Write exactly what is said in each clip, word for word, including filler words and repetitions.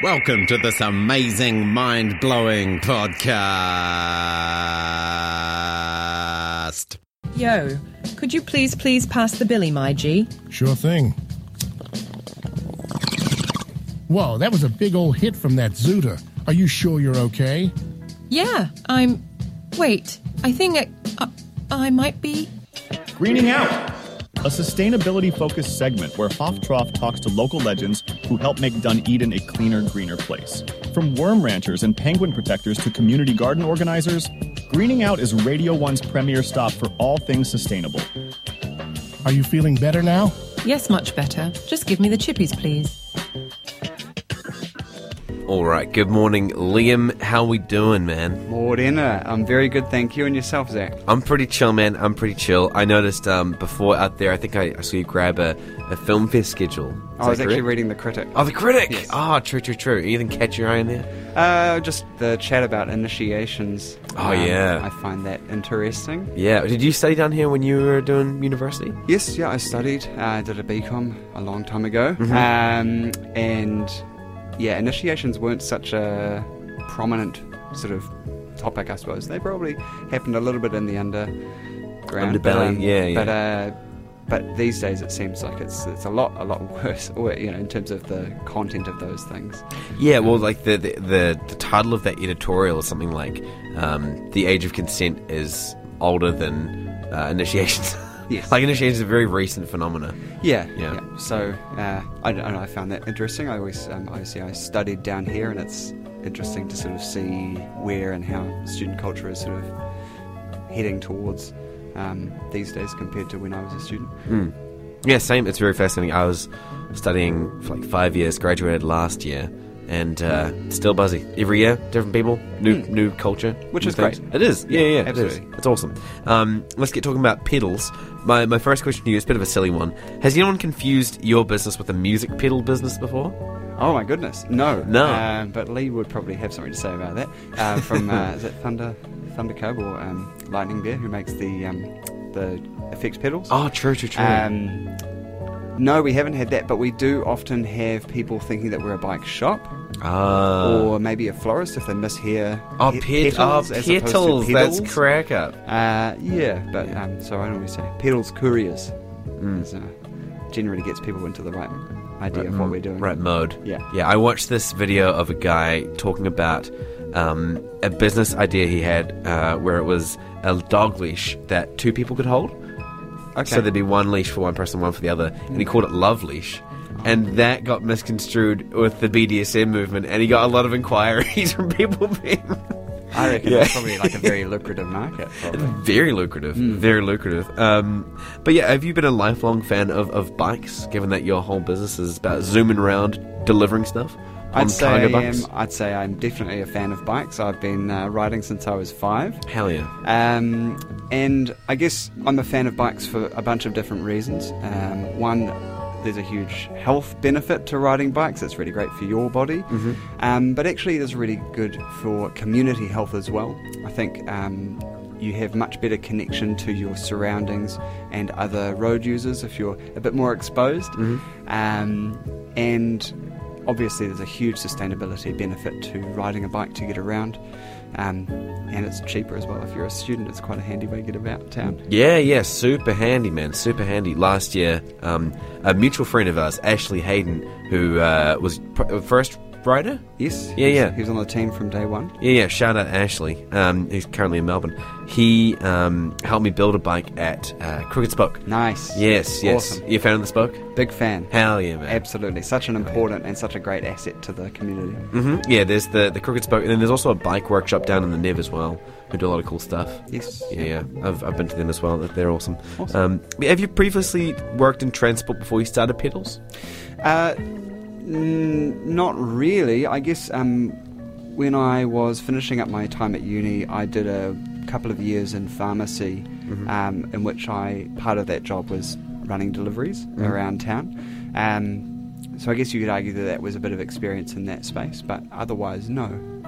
Welcome to this amazing, mind-blowing podcast. Yo, could you please, please pass the Billy, my G? Sure thing. Whoa, that was a big old hit from that Zooter. Are you sure you're okay? Yeah, I'm... Wait, I think I... I, I might be... Greening Out! A sustainability-focused segment where Hoftroff talks to local legends who help make Dunedin a cleaner, greener place. From worm ranchers and penguin protectors to community garden organizers, Greening Out is Radio one's premier stop for all things sustainable. Are you feeling better now? Yes, much better. Just give me the chippies, please. All right, good morning, Liam. How we doing, man? Morena, I'm very good, thank you. And yourself, Zach? I'm pretty chill, man. I'm pretty chill. I noticed um, before out there, I think I, I saw you grab a, a film fest schedule. Is I was that actually correct? reading The Critic. Oh, The Critic! Yes. Oh, true, true, true. Anything catch your eye in there? Uh, just the chat about initiations. Oh, Um, yeah. I find that interesting. Yeah. Did you study down here when you were doing university? Yes, yeah, I studied. I uh, did a B COM a long time ago. Mm-hmm. Um, and, yeah, initiations weren't such a prominent sort of topic, I suppose. They probably happened a little bit in the underground. Underbelly, but, um, yeah, yeah. But, uh, but these days it seems like it's it's a lot a lot worse, or, you know, in terms of the content of those things. Yeah, well, like the the, the, the title of that editorial is something like um, "The Age of Consent is older than uh, initiations." Yes. Like initiations is a very recent phenomena. Yeah, Yeah. yeah. So uh, I don't know. I found that interesting. I always, um, obviously, I studied down here, and it's interesting to sort of see where and how student culture is sort of heading towards um, these days compared to when I was a student. Mm. Yeah, same. It's very fascinating. I was studying for like five years, graduated last year, and uh, still buzzy. Every year, different people, new Mm. new culture. Which new is things. great. It is. Yeah, yeah, yeah, absolutely. It is. It's awesome. Um, let's get talking about pedals. My my first question to you is a bit of a silly one. Has anyone confused your business with a music pedal business before? Oh my goodness, no, No. Um, but Lee would probably have something to say about that. Uh, from uh, is it Thunder Thunder Cub or um, Lightning Bear, who makes the um, the effects pedals? Oh, true, true, true. Um, no, we haven't had that, but we do often have people thinking that we're a bike shop. Ah. Or maybe a florist if they mishear Oh, pe- pet- petals oh, as opposed to petals. That's pedals. crack up. Uh, yeah, but um, so I always say pedals couriers. Mm. Is, uh, generally gets people into the right idea of what we're doing. Right mode. Yeah. Yeah, I watched this video of a guy talking about um, a business idea he had uh, where it was a dog leash that two people could hold. Okay. So there'd be one leash for one person, one for the other, and he called it Love Leash. And that got misconstrued with the B D S M movement, and he got a lot of inquiries from people being... I reckon Yeah. it's probably like a very lucrative market. Probably. Very lucrative, Mm. very lucrative. Um, but yeah, have you been a lifelong fan of, of bikes, given that your whole business is about zooming around, delivering stuff on I'd say cargo I bikes? am. I'd say I'm definitely a fan of bikes. I've been uh, riding since I was five. Hell yeah. Um, and I guess I'm a fan of bikes for a bunch of different reasons. Um, one, there's a huge health benefit to riding bikes. It's really great for your body. Mm-hmm. Um, but actually, it's really good for community health as well. I think um, you have much better connection to your surroundings and other road users if you're a bit more exposed. Mm-hmm. Um, and obviously, there's a huge sustainability benefit to riding a bike to get around. Um, and it's cheaper as well. If you're a student, it's quite a handy way to get about town. Yeah, yeah, super handy, man, super handy. Last year, um, a mutual friend of ours, Ashley Hayden, who uh, was pr- first rider? Yes. Yeah, he's- yeah. He was on the team from day one. Yeah, yeah, shout out Ashley, um, who's currently in Melbourne. He um, helped me build a bike at uh, Crooked Spoke. Nice. Yes, yes. Awesome. You a fan of the Spoke? Big fan. Hell yeah, man. Absolutely. Such an important and such a great asset to the community. hmm Yeah, there's the, the Crooked Spoke, and then there's also a bike workshop down in the Nev as well, who do a lot of cool stuff. Yes. Yeah, yeah. I've, I've been to them as well. They're awesome. Awesome. Um, have you previously worked in transport before you started pedals? Uh, mm, not really. I guess um, when I was finishing up my time at uni, I did a couple of years in pharmacy, Mm-hmm. um, in which I part of that job was running deliveries Mm-hmm. around town. Um, so I guess you could argue that that was a bit of experience in that space, but otherwise, no.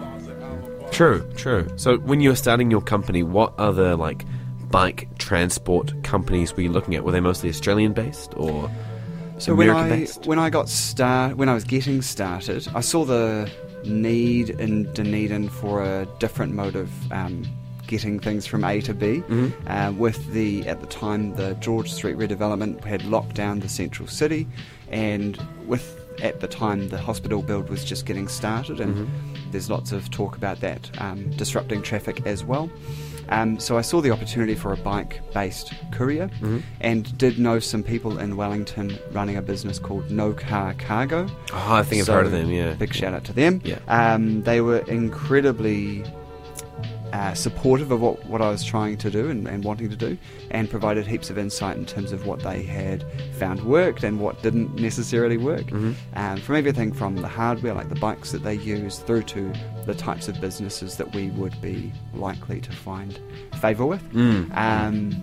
True, true. So when you were starting your company, what other like bike transport companies were you looking at? Were they mostly Australian based or? So when I American-based? when I got start when I was getting started, I saw the need in Dunedin for a different mode of um, getting things from A to B. Mhm. Uh, with the at the time the George Street redevelopment had locked down the central city, and with at the time the hospital build was just getting started, and Mhm. there's lots of talk about that um, disrupting traffic as well. Um, so I saw the opportunity for a bike-based courier, Mhm. and did know some people in Wellington running a business called No Car Cargo. Oh, I think I've So, heard of them, yeah. Big shout out to them. Yeah. Um, they were incredibly uh, supportive of what, what I was trying to do and, and wanting to do, and provided heaps of insight in terms of what they had found worked and what didn't necessarily work. Mhm. Um, from everything from the hardware, like the bikes that they use, through to the types of businesses that we would be likely to find favour with. Mm. Um,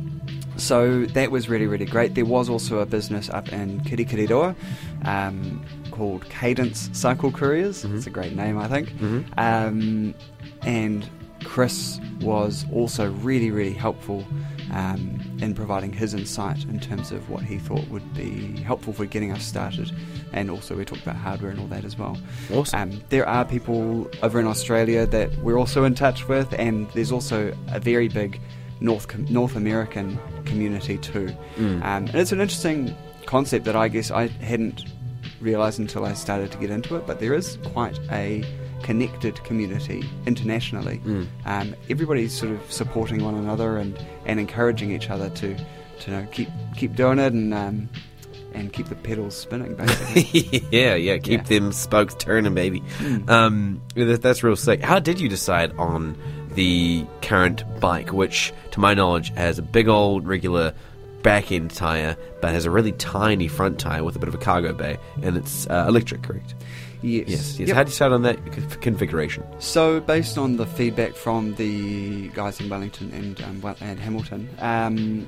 so that was really, really great. There was also a business up in Kirikiriroa um, called Cadence Cycle Couriers. Mhm. It's a great name, I think. Mhm. Um, and Chris was also really, really helpful um, in providing his insight in terms of what he thought would be helpful for getting us started. And also we talked about hardware and all that as well. Awesome. Um, there are people over in Australia that we're also in touch with, and there's also a very big North com- North American community too. Mm. Um, and it's an interesting concept that I guess I hadn't realised until I started to get into it, but there is quite a connected community internationally. Mm. Um, everybody's sort of supporting one another and, and encouraging each other to, to you know, keep keep doing it and um, and keep the pedals spinning, basically. yeah, yeah. Keep Yeah. them spokes turning, baby. Mm. Um, that, that's real sick. How did you decide on the current bike, which, to my knowledge, has a big old regular back end tire, but has a really tiny front tire with a bit of a cargo bay, and it's uh, electric, correct? Yes. Yes. Yes. Yep. How do you decide on that c- configuration? So, based on the feedback from the guys in Wellington and um, Wel- and Hamilton, um,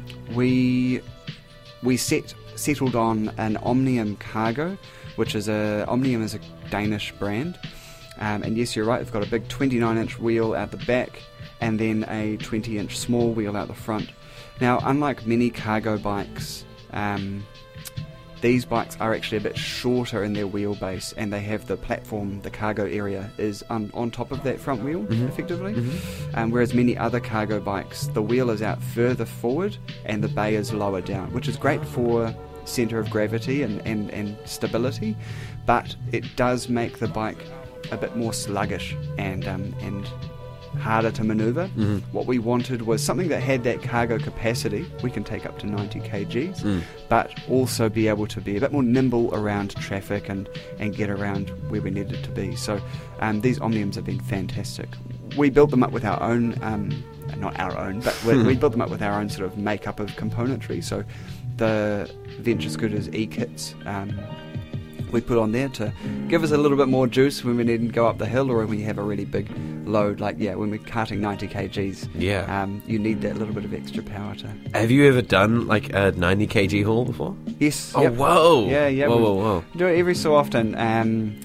we we set settled on an Omnium Cargo, which is a Omnium is a Danish brand, um, and yes, you're right. It's got a big twenty-nine inch wheel out the back, and then a twenty inch small wheel out the front. Now, unlike many cargo bikes, um, these bikes are actually a bit shorter in their wheelbase, and they have the platform, the cargo area is on, on top of that front wheel, Mhm. effectively. Mhm. Um, whereas many other cargo bikes, the wheel is out further forward and the bay is lower down, which is great for centre of gravity and, and, and stability, but it does make the bike a bit more sluggish and um, and harder to manoeuvre. Mhm. What we wanted was something that had that cargo capacity. We can take up to ninety kilograms, Mm. but also be able to be a bit more nimble around traffic and, and get around where we needed to be. So um, these Omniums have been fantastic. We built them up with our own, um, not our own, but we, we built them up with our own sort of makeup of componentry. So the Venture Scooters e-kits um, we put on there to give us a little bit more juice when we need to go up the hill, or when we have a really big load, like yeah, when we're carting ninety kilograms. Yeah. Um, you need that little bit of extra power to. Have you ever done like a ninety kilogram haul before? Yes. Oh, yep. whoa. Yeah, yeah. Whoa, we whoa, whoa. Do it every so often. Um,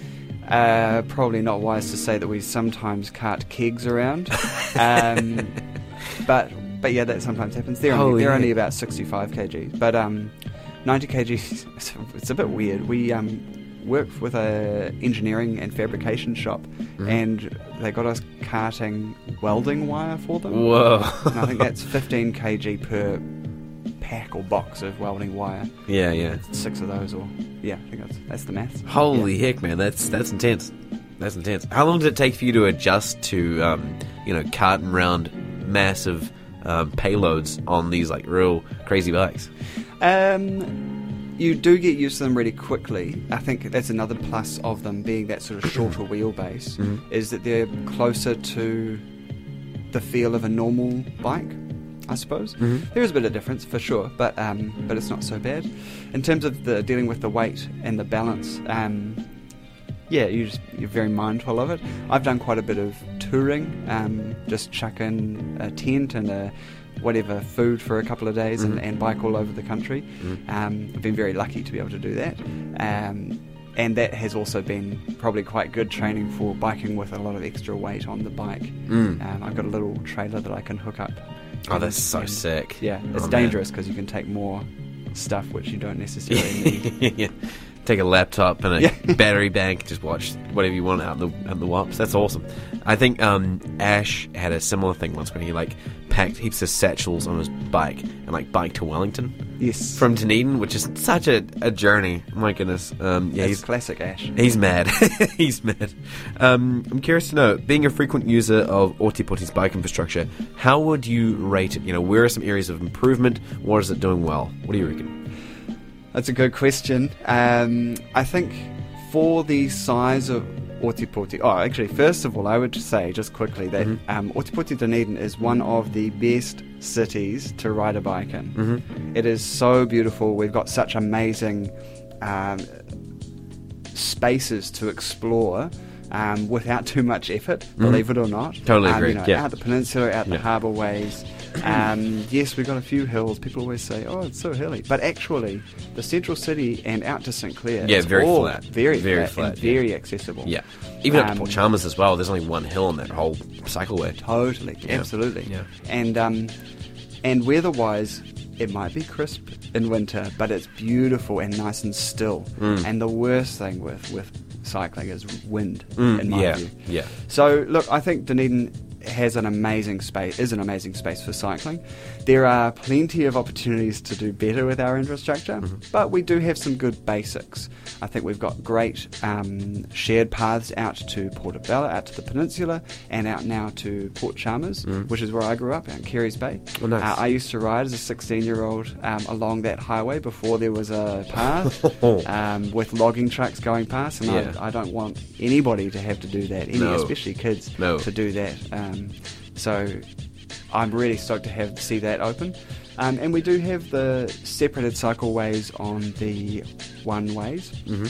uh, probably not wise to say that we sometimes cart kegs around, um, but but yeah, that sometimes happens. They're Oh, only, they're yeah. only about sixty-five kilograms, but um, ninety kilograms. It's, it's a bit weird. We um, worked with a engineering and fabrication shop, Mhm. and they got us carting welding wire for them. Whoa. And I think that's fifteen kilograms per pack or box of welding wire. Yeah, yeah. Six of those, or yeah, I think that's that's the maths. Holy Yeah. heck, man, that's that's intense. That's intense. How long did it take for you to adjust to, um, you know, carting around massive um, payloads on these like real crazy bikes? Um, you do get used to them really quickly. I think that's another plus of them being that sort of shorter wheelbase, Mhm. is that they're closer to the feel of a normal bike, I suppose. Mhm. There is a bit of difference for sure, but um, but it's not so bad. In terms of the dealing with the weight and the balance, um, yeah, you just, you're very mindful of it. I've done quite a bit of touring, um, just chuck in a tent and a whatever food for a couple of days Mhm. and, and bike all over the country. Mhm. Um, I've been very lucky to be able to do that. Um, and that has also been probably quite good training for biking with a lot of extra weight on the bike. Mm. Um, I've got a little trailer that I can hook up. Oh, and- that's so and- sick. Yeah, it's Oh, man. dangerous because you can take more stuff which you don't necessarily need. yeah. Take a laptop and a Yeah. battery bank, just watch whatever you want out in the out the wops. That's awesome. I think um, Ash had a similar thing once when he like packed heaps of satchels on his bike and like biked to Wellington Yes. from Dunedin, which is such a, a journey. My goodness. Um, yeah, That's he's classic Ash. He's mad. He's mad. Um, I'm curious to know, being a frequent user of Otipoti's bike infrastructure, how would you rate it? You know, where are some areas of improvement? What is it doing well? What do you reckon? That's a good question. Um, I think for the size of Otipoti, oh, actually, first of all, I would say just quickly that Mm-hmm. um, Otipoti Dunedin is one of the best cities to ride a bike in. Mm-hmm. It is so beautiful. We've got such amazing um, spaces to explore. Um, without too much effort, believe it or not. Totally um, agree, You know, yeah. Out the peninsula, out the Yeah. harbour ways. Um, yes, we've got a few hills. People always say, "Oh, it's so hilly," but actually, the central city and out to St Clair, Yeah, it's very all flat. very, Very flat, flat, and yeah. very accessible. Yeah. Even up to Um, Port Chalmers as well, there's only one hill on that whole cycleway. Totally, Yeah. absolutely. Yeah. And um, and weather-wise, it might be crisp in winter, but it's beautiful and nice and still. Mm. And the worst thing with with cycling is wind, Mm, in my yeah, view. yeah. So look, I think Dunedin has an amazing space, is an amazing space for cycling. There are plenty of opportunities to do better with our infrastructure, Mm-hmm. but we do have some good basics. I think we've got great um, shared paths out to Portobello, out to the peninsula, and out now to Port Chalmers, which is where I grew up, out in Carey's Bay. Mm. Oh, nice. Uh, I used to ride as a sixteen-year-old um, along that highway before there was a path um, with logging trucks going past, and Yeah. I, I don't want anybody to have to do that, any, No. especially kids, No. to do that. Um, so I'm really stoked to have see that open. Um, and we do have the separated cycleways on the one-ways. Mm-hmm.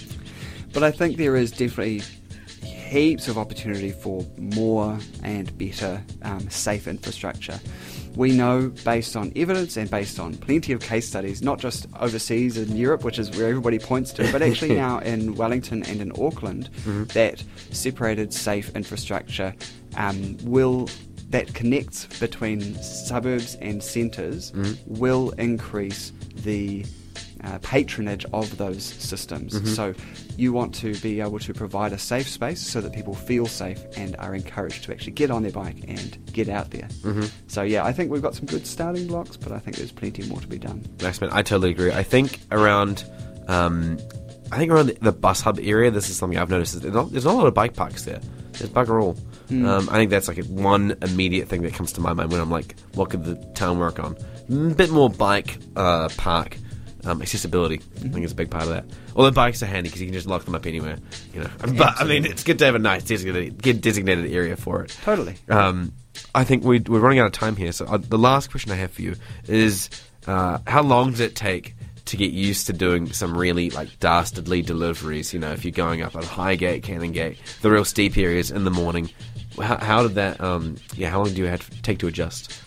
But I think there is definitely heaps of opportunity for more and better um, safe infrastructure. We know, based on evidence and based on plenty of case studies, not just overseas in Europe, which is where everybody points to, but actually now in Wellington and in Auckland, that separated safe infrastructure um, will that connects between suburbs and centres will increase the uh, patronage of those systems. So you want to be able to provide a safe space so that people feel safe and are encouraged to actually get on their bike and get out there. Mm-hmm. So yeah, I think we've got some good starting blocks, but I think there's plenty more to be done. Nice, man. I totally agree. I think around, um, I think around the, the bus hub area, this is something I've noticed. Is there's, not, there's not a lot of bike parks there. There's bugger all. Mm. Um, I think that's like a, one immediate thing that comes to my mind when I'm like, what could the town work on? A bit more bike uh, park um, accessibility. I think is a big part of that. Although bikes are handy because you can just lock them up anywhere, you know. But I mean, it's good to have a nice designated, get designated area for it. Totally. Um, I think we, we're running out of time here, so uh, the last question I have for you is, uh, how long does it take to get used to doing some really like dastardly deliveries? You know, if you're going up at Highgate, Canongate, the real steep areas in the morning, how, how did that? Um, yeah, how long do you have to take to adjust?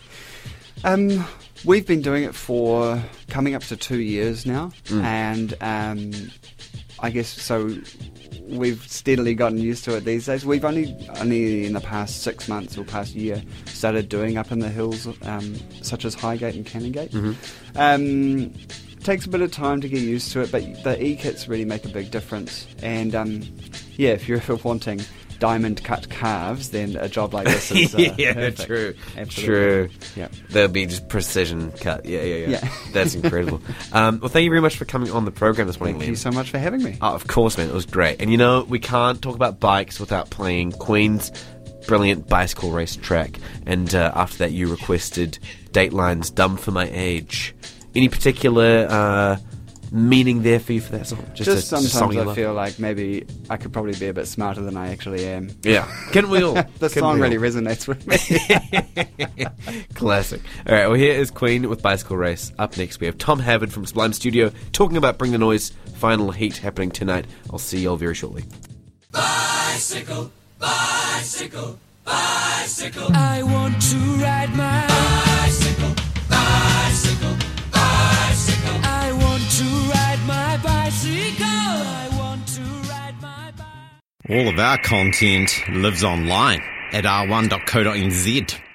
Um, we've been doing it for coming up to two years now, Mm. and um, I guess so. We've steadily gotten used to it these days. We've only, only in the past six months or past year, started doing up in the hills, um, such as Highgate and Canongate. Mm-hmm. Um, takes a bit of time to get used to it, but the e-kits really make a big difference. And um, yeah, if you're ever wanting diamond cut calves, then a job like this is uh, yeah, perfect. true, Absolutely. true. Yeah. There'll be just precision cut. Yeah, yeah, yeah. Yeah. That's incredible. um, well, thank you very much for coming on the program this morning, Thank Liam. you so much for having me. Oh, of course, man. It was great. And you know, we can't talk about bikes without playing Queen's brilliant bicycle race track. And uh, after that, you requested Dateline's Dumb for My Age. Any particular uh, meaning there for you for that song? Just, a- a song sometimes you I love? feel like maybe I could probably be a bit smarter than I actually am. Yeah. Can we all? The Can song we all? really resonates with me. Classic. All right, well, here is Queen with Bicycle Race. Up next, we have Tom Havard from Sublime Studio talking about Bring the Noise, Final Heat happening tonight. I'll see you all very shortly. Bicycle, bicycle, bicycle. I want to ride my bicycle, bicycle, bicycle. I want to ride my bicycle. I want to ride my bicycle. All of our content lives online at r one dot co dot n z.